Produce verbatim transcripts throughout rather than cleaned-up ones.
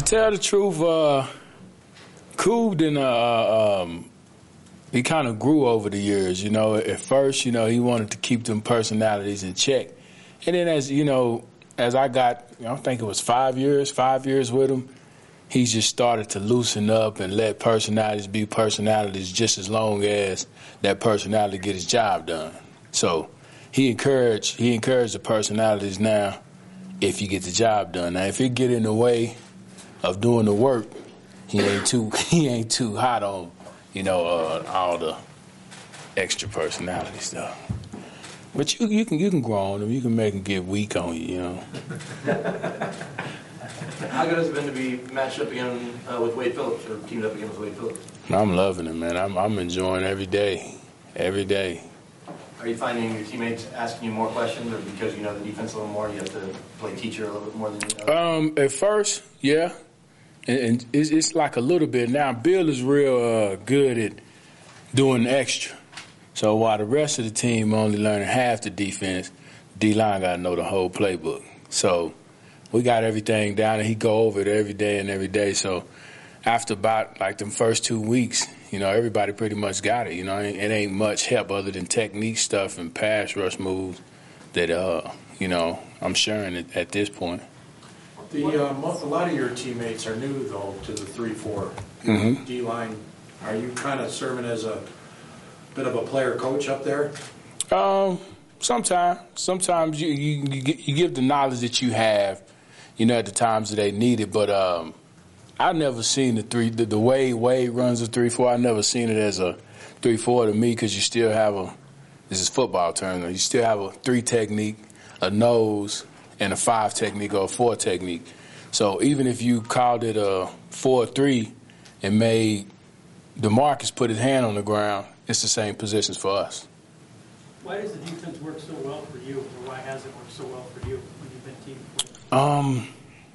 tell the truth, uh, Kube didn't, uh, um, he kind of grew over the years, you know. At first, you know, he wanted to keep them personalities in check. And then as, you know, as I got, you know, I think it was five years, five years with him, he just started to loosen up and let personalities be personalities just as long as that personality get his job done. So he encouraged, he encouraged the personalities now if you get the job done. Now, if it get in the way of doing the work, he ain't too, he ain't too hot on, you know, uh, all the extra personality stuff. But you, you can you can grow on them. You can make them get weak on you, you know. How good has it been to be matched up again uh, with Wade Phillips, or teamed up again with Wade Phillips? I'm loving it, man. I'm, I'm enjoying every day, every day. Are you finding your teammates asking you more questions, or because you know the defense a little more, you have to play teacher a little bit more than you know? Um, at first, yeah. And, and it's, it's like a little bit. Now, Bill is real uh, good at doing the extra. So while the rest of the team only learning half the defense, D-line got to know the whole playbook. So we got everything down, and he go over it every day and every day. So after about like them first two weeks, you know, everybody pretty much got it. You know, it ain't much help other than technique stuff and pass rush moves that, uh, you know, I'm sharing at, at this point. The uh, a lot of your teammates are new though to the three four mm-hmm. D-line. Are you kind of serving as a bit of a player coach up there? Um, sometimes, sometimes you, you you give the knowledge that you have, you know, at the times that they need it. But um, I've never seen the three the, the way Wade runs a three four. I've never seen it as a three four to me, because you still have a, this is football term, you still have a three technique, a nose, and a five technique or a four technique. So even if you called it a four three and made DeMarcus put his hand on the ground, it's the same positions for us. Why does the defense work so well for you, or why has it worked so well for you when you've been team? Um,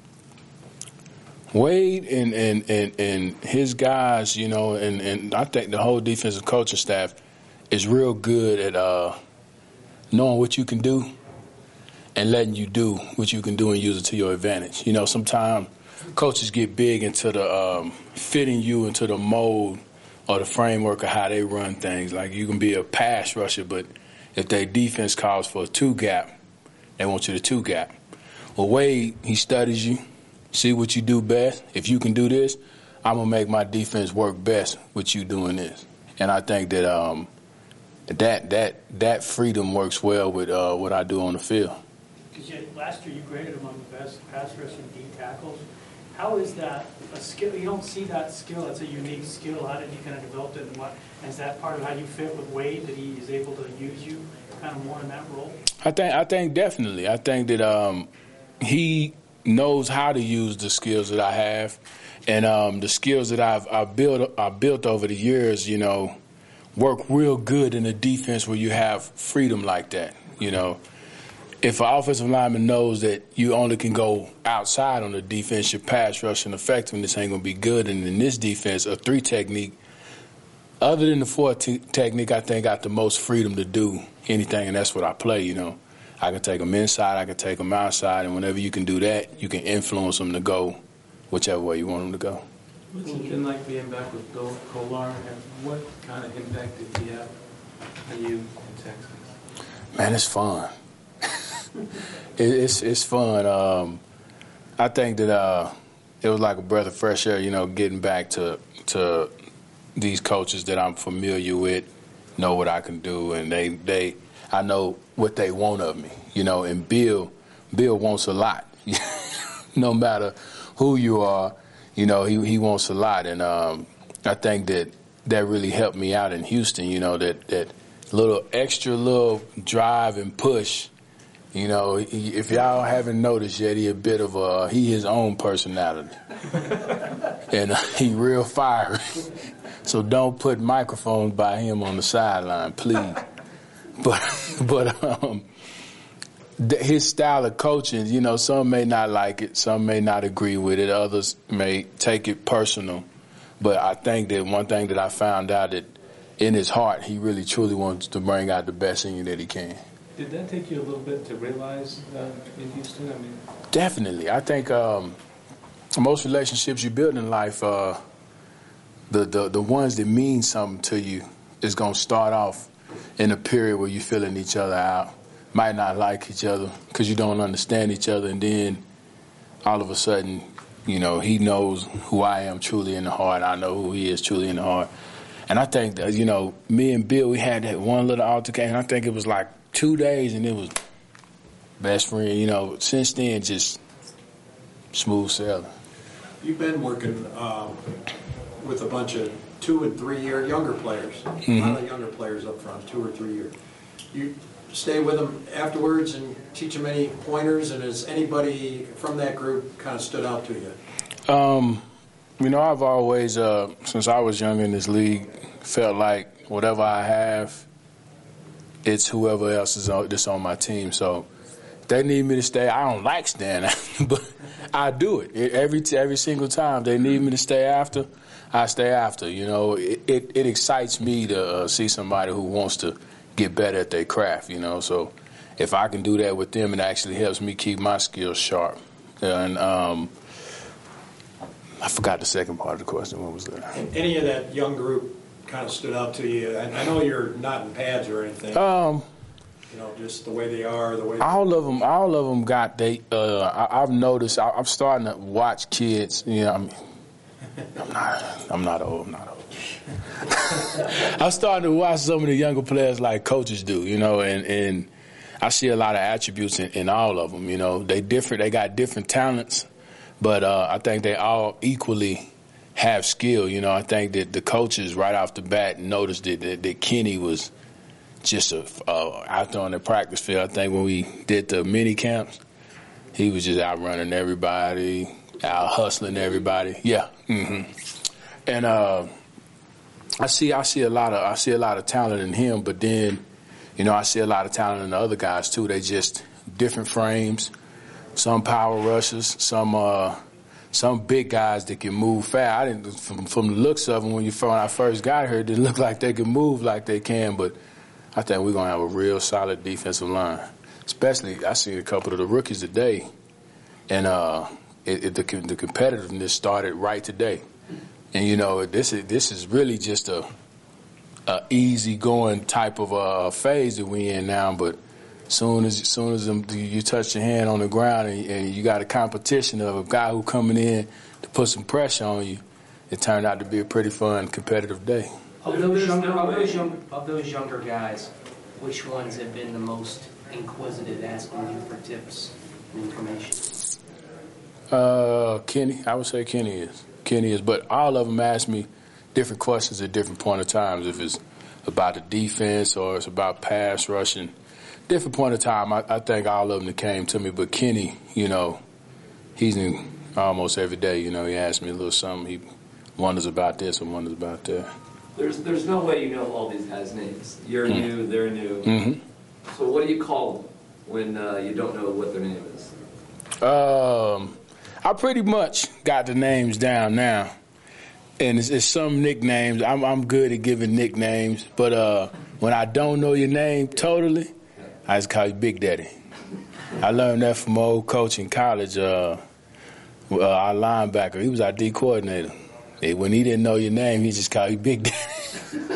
Wade and, and, and, and his guys, you know, and, and I think the whole defensive coaching staff is real good at uh, knowing what you can do and letting you do what you can do and use it to your advantage. You know, sometimes coaches get big into the um, fitting you into the mold or the framework of how they run things. Like, you can be a pass rusher, but if their defense calls for a two-gap, they want you to two-gap. Well, Wade, he studies you, see what you do best. If you can do this, I'm going to make my defense work best with you doing this. And I think that um, that that that freedom works well with uh, what I do on the field. Because last year you graded among the best pass rushing D tackles. How is that a skill? You don't see that skill. That's a unique skill. How did you kind of develop it, and what? And is that part of how you fit with Wade, that he is able to use you kind of more in that role? I think I think definitely. I think that um, he knows how to use the skills that I have, and um, the skills that I've, I've built I built over the years. You know, work real good in a defense where you have freedom like that. You know. If an offensive lineman knows that you only can go outside on the defense, your pass rush and effectiveness ain't going to be good. And in this defense, a three technique, other than the four te- technique, I think got the most freedom to do anything, and that's what I play, you know. I can take them inside, I can take them outside, and whenever you can do that, you can influence them to go whichever way you want them to go. What's it been like being back with Bill Kolar, and what kind of impact did he have on you in Texas? Man, it's fun. It's it's fun. Um, I think that uh, it was like a breath of fresh air, you know, getting back to to these coaches that I'm familiar with, know what I can do, and they they I know what they want of me, you know. And Bill Bill wants a lot, no matter who you are, you know. He he wants a lot, and um, I think that that really helped me out in Houston, you know. That that little extra little drive and push. You know, he, if y'all haven't noticed yet, he a bit of a, he his own personality. And uh, he real fiery. So don't put microphones by him on the sideline, please. But, but um, th- his style of coaching, you know, some may not like it, some may not agree with it, others may take it personal. But I think that one thing that I found out, that in his heart, he really truly wants to bring out the best in you that he can. Did that take you a little bit to realize uh, in Houston? I mean, definitely. I think um, most relationships you build in life, uh, the, the the ones that mean something to you is gonna start off in a period where you're feeling each other out, might not like each other because you don't understand each other, and then all of a sudden, you know, he knows who I am truly in the heart. I know who he is truly in the heart. And I think that, you know, me and Bill, we had that one little altercation. I think it was like two days, and it was best friend. You know, since then, just smooth sailing. You've been working um, with a bunch of two and three year younger players, Mm-hmm. a lot of younger players up front, two or three year. You stay with them afterwards and teach them any pointers, and has anybody from that group kind of stood out to you? Um, you know, I've always, uh, since I was young in this league, felt like whatever I have, it's whoever else is on, that's on my team. So if they need me to stay, I don't like staying after, but I do it. it every every single time they need me to stay after, I stay after. You know, it, it, it excites me to uh, see somebody who wants to get better at their craft, you know. So if I can do that with them, it actually helps me keep my skills sharp. And um, I forgot the second part of the question. What was that? Any of that young group kind of stood out to you? And I know you're not in pads or anything. Um, you know, just the way they are, the way. all of them, all of them got they. Uh, I, I've noticed. I, I'm starting to watch kids. You know, I mean, I'm not. I'm not old. I'm not old. I'm starting to watch some of the younger players like coaches do, you know, and, and I see a lot of attributes in, in all of them, you know. They different, they got different talents, but uh, I think they all equally have skill, you know. I think that the coaches right off the bat noticed that, that, that Kenny was just a, uh, out there on the practice field. I think when we did the mini camps, he was just out running everybody, out hustling everybody. Yeah. Mm-hmm. And, uh, I see, I see a lot of, I see a lot of talent in him, but then, you know, I see a lot of talent in the other guys too. They just different frames, some power rushers, some, uh, some big guys that can move fast. I didn't, from, from the looks of them, when you when I first got here, it didn't look like they could move like they can. But I think we're gonna have a real solid defensive line. Especially, I see a couple of the rookies today, and uh, it, it, the, the competitiveness started right today. And you know, this is this is really just a, a easy going type of uh, phase that we in now. But soon as soon as you touch your hand on the ground and, and you got a competition of a guy who coming in to put some pressure on you, it turned out to be a pretty fun, competitive day. Of those younger, of those young, of those younger guys, which ones have been the most inquisitive, asking you for tips and information? Uh, Kenny, I would say Kenny is. Kenny is, but all of them ask me different questions at different point of times. If it's about the defense or it's about pass rushing, different point of time. I, I think all of them that came to me, but Kenny, you know, he's in almost every day. You know, he asks me a little something. He wonders about this and wonders about that. There's there's no way you know all these guys' names. You're mm. new, they're new. Mm-hmm. So what do you call them when uh, you don't know what their name is? Um. I pretty much got the names down now, and it's, it's some nicknames. I'm, I'm good at giving nicknames, but uh, when I don't know your name totally, I just call you Big Daddy. I learned that from my old coach in college, uh, uh, our linebacker. He was our D coordinator. And when he didn't know your name, he just called you Big Daddy.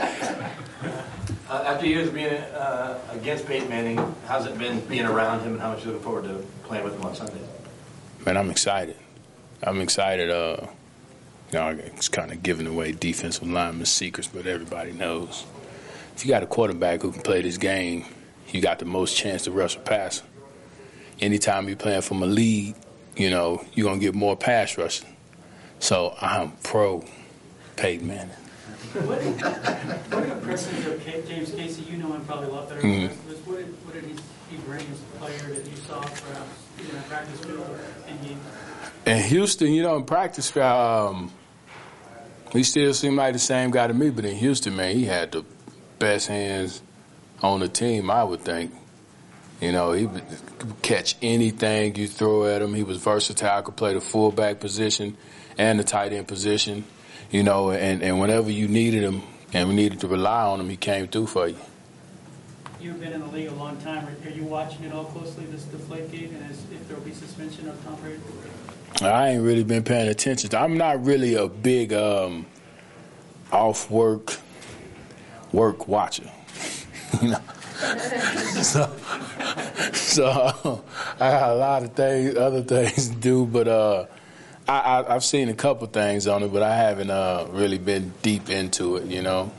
uh, after years of being uh, against Peyton Manning, how's it been being around him, and how much you looking forward to playing with him on Sunday? Man, I'm excited. I'm excited. Uh, you know, it's kind of giving away defensive lineman secrets, but everybody knows. If you got a quarterback who can play this game, you got the most chance to rush a passer. Anytime you're playing from a lead, you know, you're going to get more pass rushing. So I'm pro Peyton Manning. What, what impresses of James Casey? You know him probably a lot better than mm-hmm. the rest of us. What did, what did he, he bring as a player that you saw perhaps in a practice field and game? In Houston, you know, in practice, um, he still seemed like the same guy to me. But in Houston, man, he had the best hands on the team, I would think. You know, he would catch anything you throw at him. He was versatile, could play the fullback position and the tight end position. You know, and, and whenever you needed him and we needed to rely on him, he came through for you. You've been in the league a long time. Are you watching it all closely, this Deflategate, and is, if there will be suspension of Tom Brady? I ain't really been paying attention. I'm not really a big um, off work work watcher, you know. so, so uh, I got a lot of things, other things to do, but uh, I, I, I've seen a couple things on it, but I haven't uh, really been deep into it, you know.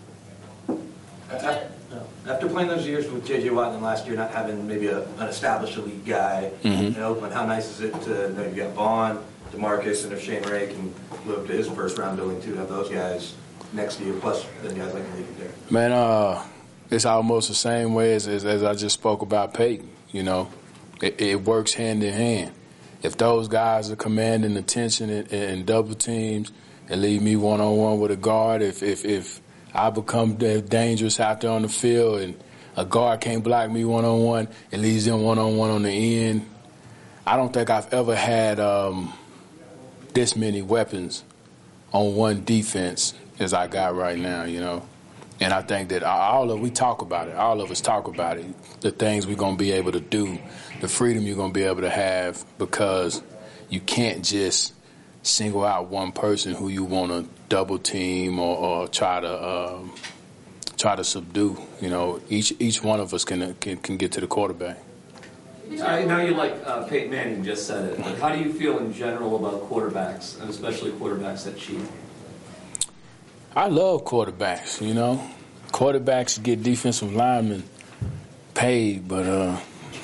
After playing those years with J J. Watt and last year not having maybe a, an established elite guy Mm-hmm. in Oakland, how nice is it to know you've got Vaughn, DeMarcus, and if Shane Ray can live up to his first round billing too, to have those guys next to you, plus then guys like Malik there. Man, uh, it's almost the same way as, as, as I just spoke about Peyton, you know. It, it works hand in hand. If those guys are commanding attention in, in double teams and leave me one-on-one with a guard, if, if, if I become dangerous out there on the field and a guard can't block me one-on-one and leaves them one-on-one on the end, I don't think I've ever had um, this many weapons on one defense as I got right now, you know. And I think that all of we talk about it. All of us talk about it. The things we're going to be able to do, the freedom you're going to be able to have, because you can't just single out one person who you want to double team or, or try to um, try to subdue. You know, each each one of us can can, can get to the quarterback. I know you like uh, Peyton Manning just said it, but how do you feel in general about quarterbacks, and especially quarterbacks that cheat? I love quarterbacks, you know. Quarterbacks get defensive linemen paid, but uh,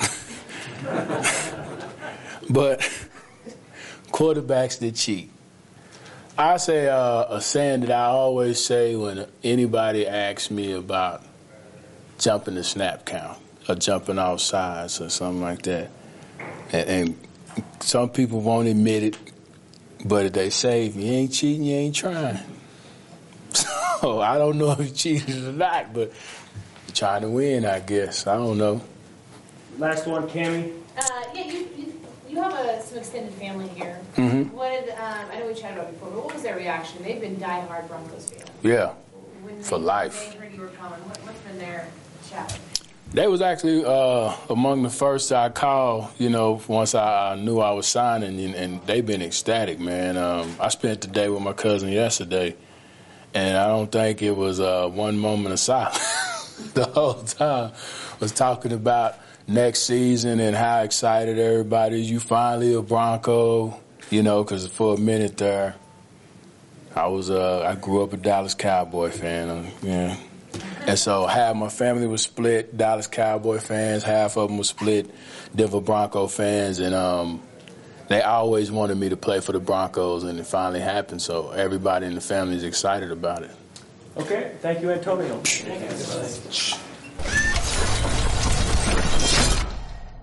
but quarterbacks that cheat. I say uh, a saying that I always say when anybody asks me about jumping the snap count or jumping off sides or something like that. And, and some people won't admit it, but if they say, if you ain't cheating, you ain't trying. So I don't know if you cheated or not, but you're trying to win, I guess. I don't know. Last one, Cammie. Uh, yeah, you, you you have a, some extended family here. Mm-hmm. What did, um, I know we chatted about it before, but what was their reaction? They've been diehard Broncos fans. Yeah, When for they, life. They heard you were coming. What, what's been their chat? They was actually uh, among the first I called, you know, once I knew I was signing, and, and they've been ecstatic, man. Um, I spent the day with my cousin yesterday, and I don't think it was uh, one moment of silence. The whole time was talking about next season and how excited everybody is. You finally a Bronco, you know, because for a minute there, I was uh, I grew up a Dallas Cowboy fan, uh, yeah. And so half my family was split, Dallas Cowboy fans, half of them was split, Denver Bronco fans, and um, they always wanted me to play for the Broncos, and it finally happened, so everybody in the family is excited about it. Okay, thank you, Antonio. Thank you.